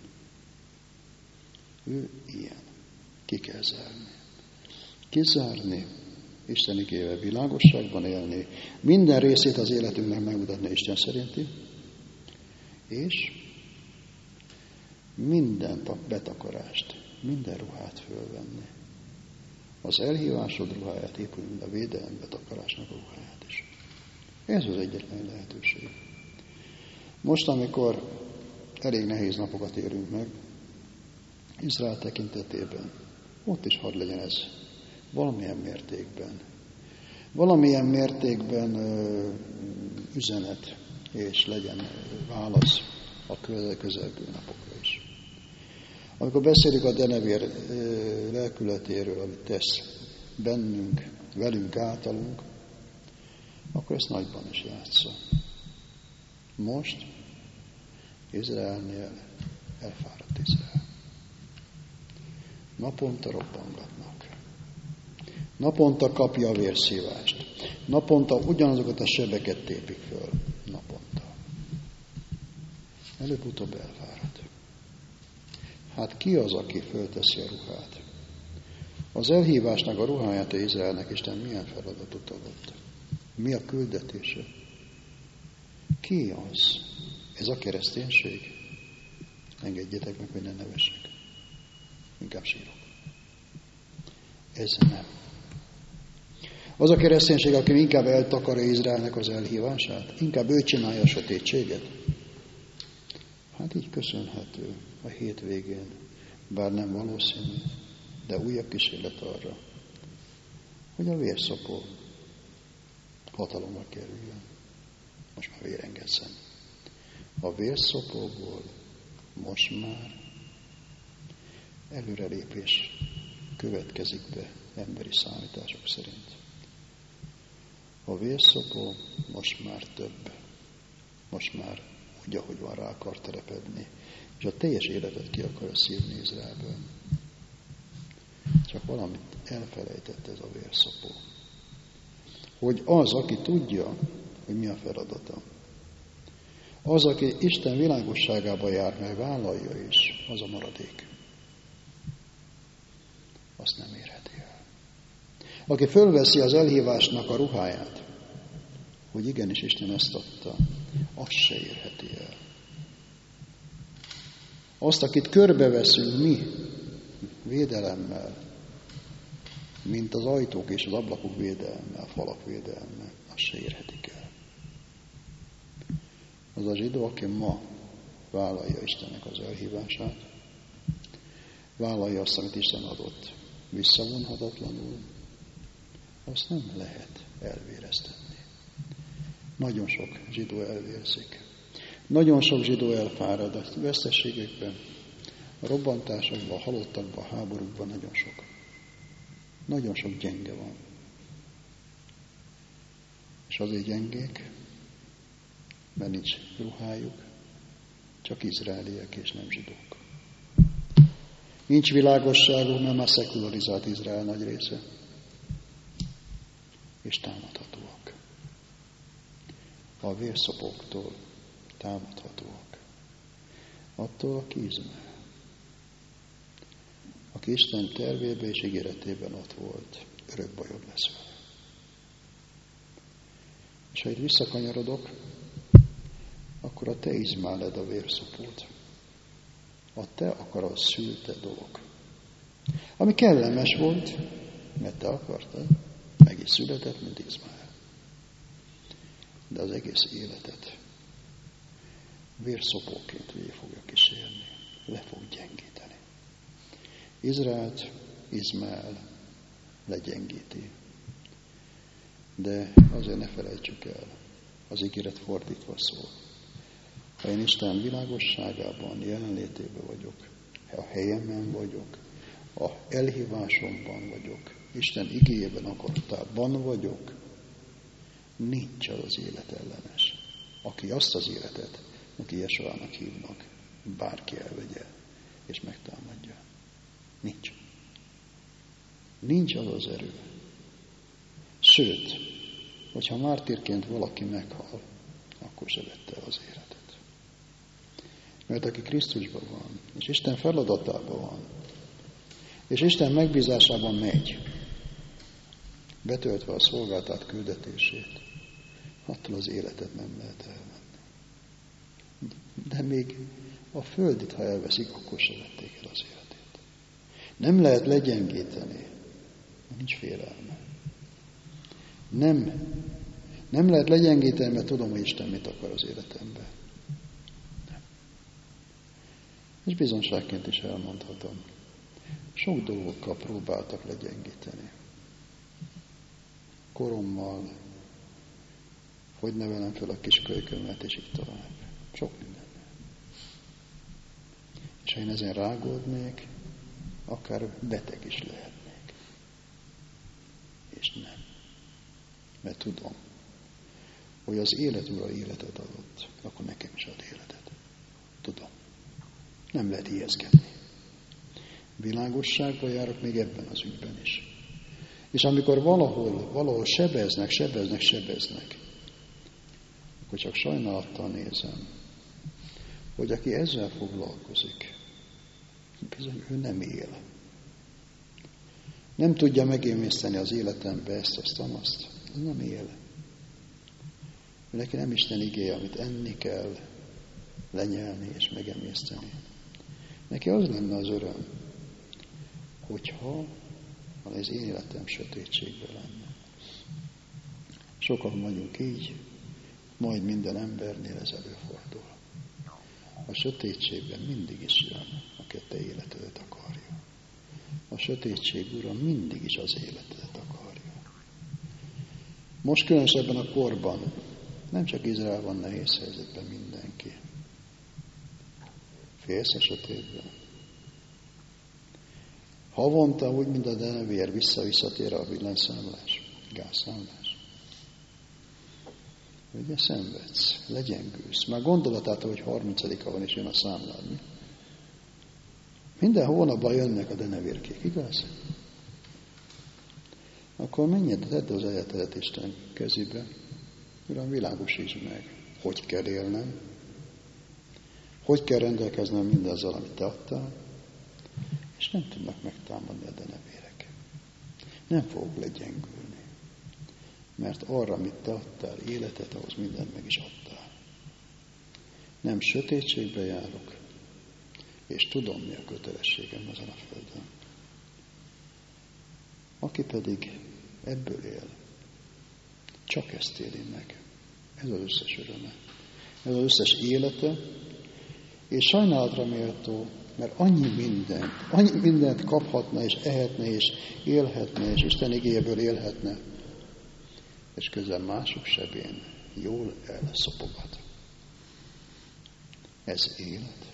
Ő ilyen. Ki kell zárni. Kizárni, Isten igével világosságban élni, minden részét az életünknek megmutatni Isten szerinti, és minden betakarást, minden ruhát fölvenni. Az elhívásod ruháját épülünk, a védelem betakarásnak a ruháját is. Ez az egyetlen lehetőség. Most, amikor elég nehéz napokat élünk meg, Izrael tekintetében, ott is hadd legyen ez valamilyen mértékben. Valamilyen mértékben ö, üzenet, és legyen válasz a közelgő napokra is. Amikor beszélünk a denevér lelkületéről, amit tesz bennünk, velünk, általunk, akkor ezt nagyban is játsza. Most Izraelnél elfáradt Izrael. Naponta robbangatnak. Naponta kapja a vérszívást. Naponta ugyanazokat a sebeket tépik föl. Naponta. Előbb-utóbb elfárad. Hát ki az, aki fölteszi a ruhát? Az elhívásnak a ruháját Izraelnek Isten milyen feladatot adott? Mi a küldetése? Ki az? Ez a kereszténység? Engedjétek meg, hogy ne nevessek. Inkább sírok. Ez nem. Az a kereszténység, aki inkább eltakarja Izraelnek az elhívását, inkább ő csinálja a sötétséget. Hát így köszönhető a hétvégén, bár nem valószínű, de újabb kísérlet arra, hogy a vérszopó hatalomra kerüljön. Most már vérengedzen. A vérszopóból most már előrelépés következik be emberi számítások szerint. A vérszopó most már több. Most már úgy, ahogy van, rá akar telepedni, és a teljes életet ki akarja szívni Izraelből. Csak valamit elfelejtett ez a vérszopó. Hogy az, aki tudja, hogy mi a feladata, az, aki Isten világosságába jár, mert vállalja is, az a maradék. Azt nem érheti el. Aki fölveszi az elhívásnak a ruháját, hogy igenis Isten ezt adta, azt se érheti el. Azt, akit körbeveszünk mi, védelemmel, mint az ajtók és az ablakok védelemmel, a falak védelemmel, azt se érhetik el. Az a zsidó, aki ma vállalja Istennek az elhívását, vállalja azt, amit Isten adott, visszavonhatatlanul, azt nem lehet elvéreztetni. Nagyon sok zsidó elvérzik. Nagyon sok zsidó elfárad a veszteségekben, a robbantásokban, a halottakban, a háborúkban, nagyon sok. Nagyon sok gyenge van. És azért gyengék, mert nincs ruhájuk, csak izraeliek és nem zsidók. Nincs világosságuk, mert már szekularizált Izrael nagy része. És támadhatóak. A vérszopóktól támadhatóak. Attól, aki Izrael. Aki Isten tervében és ígéretében ott volt, örök bajod lesz vele. És ha itt visszakanyarodok, akkor a te Izmáled a vérszopót. A te akarat szülte dolog. Ami kellemes volt, mert te akartad, meg is született, mint Izmael. De az egész életet vérszopóként végig fogja kísérni, le fog gyengíteni. Izraelt, Izmael legyengíti. De azért ne felejtsük el, az ígéret fordítva szól. Ha én Isten világosságában, jelenlétében vagyok, ha a helyemen vagyok, a elhívásomban vagyok, Isten igéjében akaratában vagyok, nincs az az élet ellenes, aki azt az életet, aki Jesuának hívnak, bárki elvegye és megtámadja. Nincs. Nincs az az erő. Sőt, hogyha mártírként valaki meghal, akkor se vette el az életet. Mert aki Krisztusban van, és Isten feladatában van, és Isten megbízásában megy, betöltve a szolgáltat küldetését, attól az életet nem lehet elvenni. De még a földit, ha elveszik, akkor se vették el az életét. Nem lehet legyengíteni, nincs félelme. Nem, nem lehet legyengíteni, mert tudom, hogy Isten mit akar az életemben. Nem. És bizonságként is elmondhatom. Sok dolgokkal próbáltak legyengíteni. Korommal, hogy nevelem fel a kis kölykömet, és így tovább. Sok minden. És ha én ezen rágódnék, akár beteg is lehetnék. És nem. Mert tudom, hogy az élet Ura életet adott, akkor nekem is ad életet. Tudom. Nem lehet ijeszkedni. Világosságba járok még ebben az ügyben is. És amikor valahol, valahol sebeznek, sebeznek, sebeznek, akkor csak sajnálattal nézem, hogy aki ezzel foglalkozik, bizony ő nem él. Nem tudja megemészteni az életembe ezt, azt, azt. Ez nem él. Ő neki nem Isten igéje, amit enni kell, lenyelni és megemészteni. Neki az lenne az öröm, hogyha az én életem sötétségben lenne. Sokan vagyunk így, majd minden embernél ez előfordul. A sötétségben mindig is jön, aki a te életedet akarja. A sötétség, Uram, mindig is az életedet akarja. Most különösebben a korban nem csak Izrael van nehéz helyzetben, mindenki. Félsz a sötétben. Havonta úgy, mint a denevér, vissza-visszatér a villanyszámlás, gázszámlás. Ugye szenvedsz, legyengülsz. Már gondolatától, hogy harmincadika van és jön a számlád. Mi? Minden hónapban jönnek a denevérkék, igaz? Akkor menj, tedd az életedet Isten kezébe. Uram, világosítsd meg, hogy kell élnem, hogy kell rendelkeznem mindazzal, amit te adtál, és nem tudnak megtámadni a denevérek. Nem fogok legyengülni, mert arra, amit te adtál, életet, ahhoz mindent meg is adtál. Nem sötétségbe járok, és tudom, mi a kötelességem ezen a földön. Aki pedig ebből él, csak ezt éli meg. Ez az összes öröme. Ez az összes élete, és sajnálatra méltó, mert annyi mindent, annyi mindent kaphatna, és ehetne, és élhetne, és Isten igéjéből élhetne, és közben mások sebén jól elszopogat. Ez élet.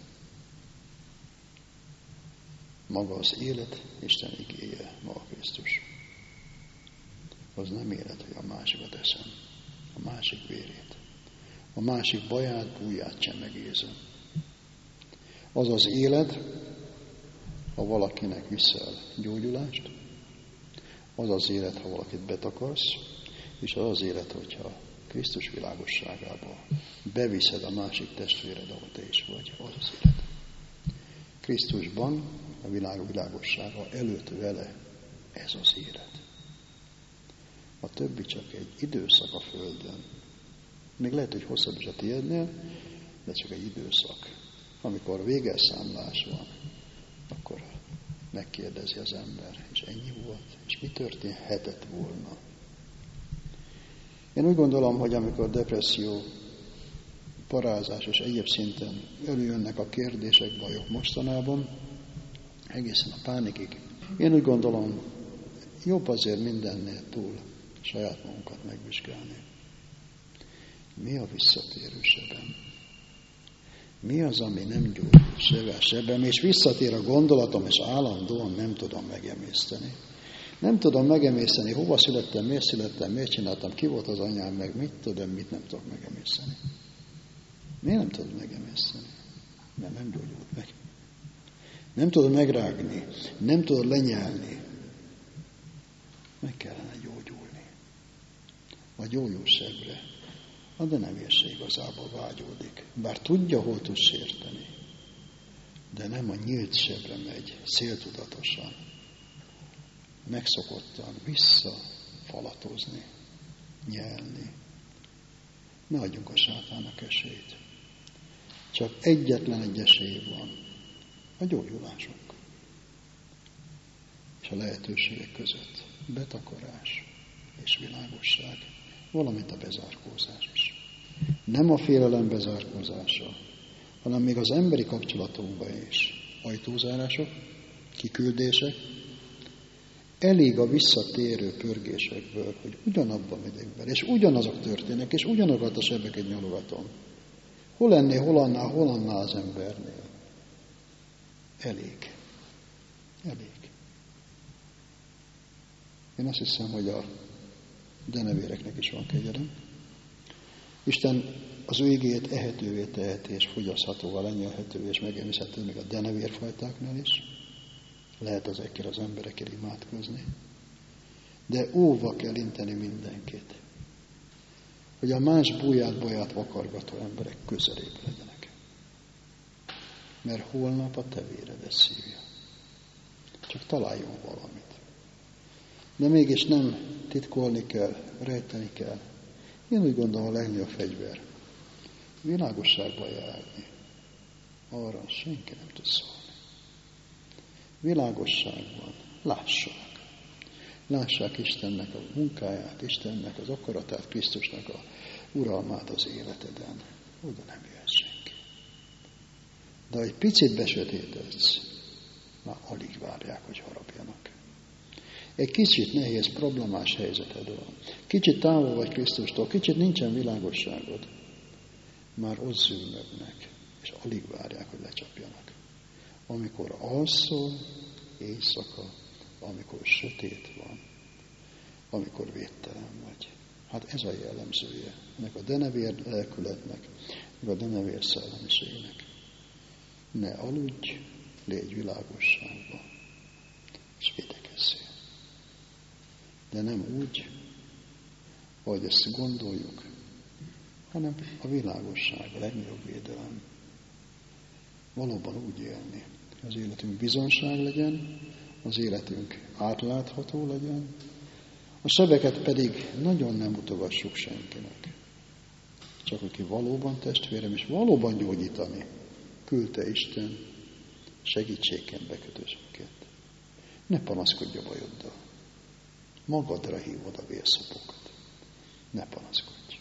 Maga az élet, Isten igéje, maga Krisztus. Az nem élet, hogy a másikat eszem, a másik vérét, a másik baját, búját csemegézem. Az az élet, ha valakinek viszel gyógyulást, az az élet, ha valakit betakarsz, és az az élet, hogyha Krisztus világosságába beviszed a másik testvéred, ahol te is vagy, az az élet. Krisztusban, a világ világossága előtt vele, ez az élet. A többi csak egy időszak a Földön. Még lehet, hogy hosszabb is a tiédnél, de csak egy időszak. Amikor végelszámlás van, akkor megkérdezi az ember, és ennyi volt, és mi történhetett volna. Én úgy gondolom, hogy amikor depresszió, parázás és egyéb szinten előjönnek a kérdések, bajok mostanában, egészen a pánikig, én úgy gondolom, jobb azért mindennél túl saját magunkat megvizsgálni. Mi a visszatérő sebem? Mi az, ami nem gyógyul sebel sebem, és visszatér a gondolatom, és állandóan nem tudom megemészteni. Nem tudom megemészteni, hova születtem, miért születtem, miért csináltam, ki volt az anyám, meg mit tudom, mit nem tudok megemészteni. Miért nem tudod megemészteni? Mert nem gyógyult meg. Nem tudod megrágni, nem tudod lenyelni. Meg kellene gyógyulni. A gyógyuló sebre a denevérség igazából vágyódik. Bár tudja, hol tud sérteni, de nem a nyílt sebre megy, céltudatosan, megszokottan visszafalatozni, nyelni. Ne adjunk a sátának esélyt. Csak egyetlen egy esély van, a gyógyulásunk. És a lehetőségek között betakarás és világosság, valamint a bezárkózás is. Nem a félelem bezárkózása, hanem még az emberi kapcsolatunkban is. Ajtózárások, kiküldések, elég a visszatérő pörgésekből, hogy ugyanabban megyek bele, és ugyanazok történnek, és ugyanazokat a sebeket nyalogatom. Hol lennél, hol annál, hol annál az embernél? elég. Elég. Én azt hiszem, hogy a denevéreknek is van kegyelem. Isten az ő igéjét ehetővé teheti, és fogyaszthatóval lenyelhető, és megemészhető még a denevérfajtáknál is. Lehet ezekkel az emberekkel imádkozni. De óva kell inteni mindenkit, hogy a más búját, baját vakargató emberek közelébb legyenek. Mert holnap a te véred szívja. Csak találjon valamit. De mégis nem titkolni kell, rejteni kell. Én úgy gondolom, a legnagyobb fegyver világosságba járni. Arra senki nem tud szólni. Világosságban lássák. Lássák Istennek a munkáját, Istennek az akaratát, Krisztusnak a uralmát az életeden. Oda nem jön senki. De ha egy picit besötétedsz, már alig várják, hogy harapjanak. Egy kicsit nehéz, problémás helyzeted van. Kicsit távol vagy Krisztustól, kicsit nincsen világosságod. Már ott zűrmögnek, és alig várják, hogy lecsapjanak. Amikor alszol, éjszaka, amikor sötét van, amikor védtelen vagy. Hát ez a jellemzője ennek a denevér lelkületnek, meg a denevér szellemiségnek. Ne aludj, légy világosságban, és védekezzél. De nem úgy, ahogy ezt gondoljuk, hanem a világosság, a legnagyobb védelem. Valóban úgy élni, az életünk bizonság legyen, az életünk átlátható legyen, a sebeket pedig nagyon nem mutogassuk senkinek. Csak aki valóban testvérem, és valóban gyógyítani küldte Isten, segítségként bekötözőket. Ne panaszkodj a bajoddal. Magadra hívod a vérszopokat. Ne panaszkodj.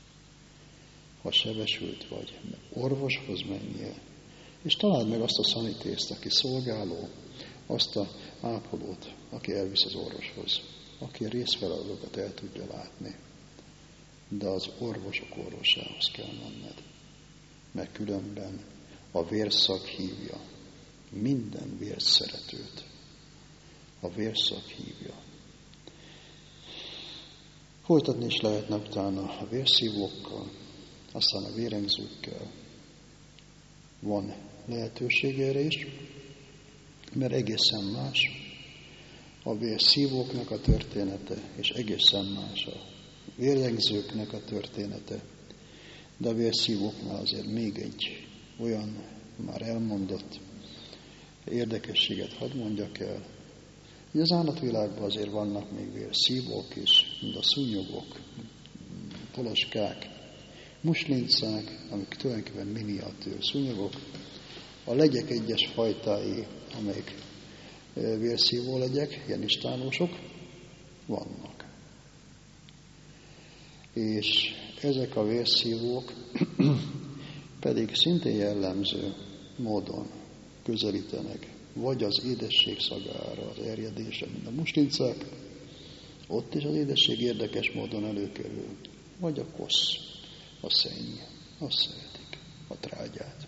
Ha sebesült vagy, orvoshoz menjél, és találd meg azt a szanitészt, aki szolgáló, azt a ápolót, aki elvisz az orvoshoz, aki a részfeladatokat el tudja látni. De az orvosok orvosához kell menned, mert különben a vérszak hívja minden vérszeretőt. A vérszak hívja. Folytatni is lehetne utána a vérszívókkal, aztán a vérengzőkkel. Van lehetőség erre is, mert egészen más a vérszívóknak a története, és egészen más a vérengzőknek a története. De a vérszívóknál azért még egy olyan már elmondott érdekességet hadd mondjak el, hogy az állatvilágban azért vannak még vérszívók is, mint a szúnyogok, poloskák, muslincák, amik tulajdonképpen miniatűr szúnyogok, a legyek egyes fajtái, amelyek vérszívó legyek, ilyen istálósok, vannak. És ezek a vérszívók pedig szintén jellemző módon közelítenek, vagy az édesség szagára, az erjedésre, mint a muslincák, ott is az édesség érdekes módon előkerül, vagy a kosz, a szenny, azt szeretik, a trágyát.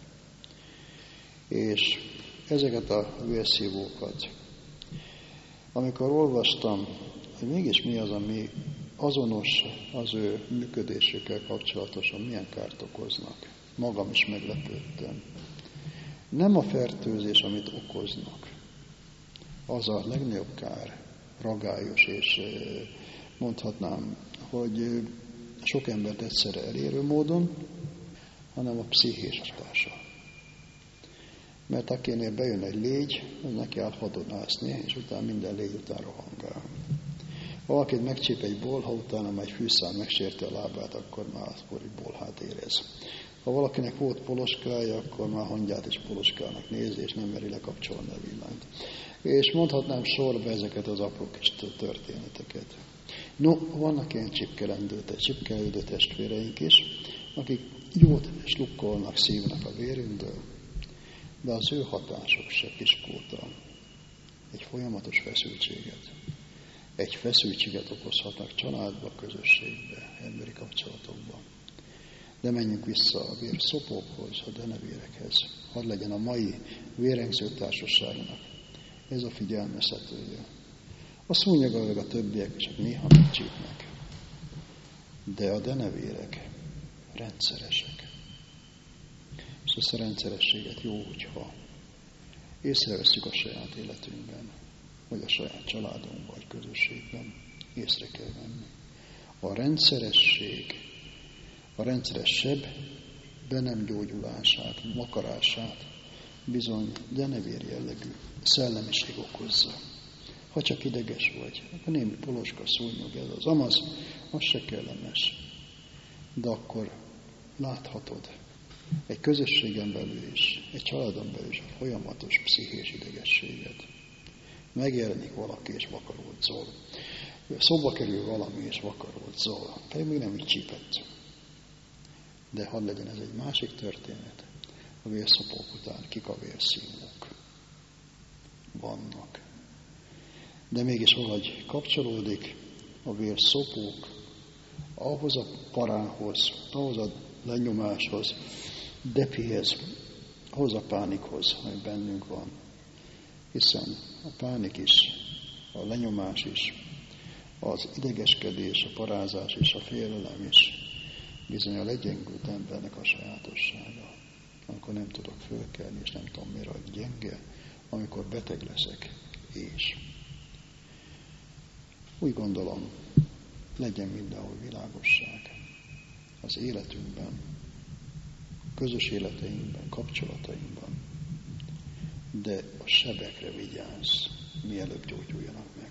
És ezeket a vérszívókat, amikor olvastam, hogy mégis mi az, ami azonos az ő működésükkel kapcsolatosan, milyen kárt okoznak. Magam is meglepődtem. Nem a fertőzés, amit okoznak. Az a legnagyobb kár, ragályos, és mondhatnám, hogy sok embert egyszerre elérő módon, hanem a pszichés hatása. Mert akinél bejön egy légy, az neki áll hadonászni, és utána minden légy után rohangál. Valakit megcsíp egy bolha, utána már egy fűszál megsérti a lábát, akkor már akkor egy bolhát érez. Ha valakinek volt poloskája, akkor már hangyát is poloskának nézi, és nem meri lekapcsolni a villanyt. És mondhatnám sorba ezeket az apró kis történeteket. No, vannak ilyen csipkelendő, csipkelődő testvéreink is, akik jót slukkolnak, szívnak a vérünkből, de az ő hatások se piskóta. Egy folyamatos feszültséget. Egy feszültséget okozhatnak családba, közösségbe, emberi kapcsolatokban. De menjünk vissza a vérszopókhoz, a denevérekhez. Hadd legyen a mai vérengző társaságnak ez a figyelmeztetője. A szúnyogok, a többiek csak néha megcsípnek. De a denevérek rendszeresek. És ezt a rendszerességet jó, hogyha észreveszünk a saját életünkben, vagy a saját családunkban, vagy közösségben. Észre kell venni. A rendszeresség, a rendszeresebb be nem gyógyulását, makarását bizony denevér jellegű szellemiség okozza. Ha csak ideges vagy, akkor némi poloska, szúnyog, ez az amaz, az se kellemes. De akkor láthatod, egy közösségen belül is, egy családon belül is folyamatos pszichés idegességet. Megjelenik valaki és vakaródzol. Szóba kerül valami és vakaródzol. Pedig még nem így csípett. De hadd legyen ez egy másik történet. A vérszopók után kik a vérszívók? Vannak. De mégis valahogy kapcsolódik a vérszopók ahhoz a parához, ahhoz a lenyomáshoz, depihez, ahhoz a pánikhoz, ami bennünk van. Hiszen a pánik is, a lenyomás is, az idegeskedés, a parázás és a félelem is bizony a legyengült embernek a sajátossága. Amikor nem tudok fölkelni, és nem tudom mire, hogy gyenge, amikor beteg leszek, és úgy gondolom, legyen mindenhol világosság az életünkben, közös életeinkben, kapcsolatainkban, de a sebekre vigyázz, mielőbb gyógyuljanak meg.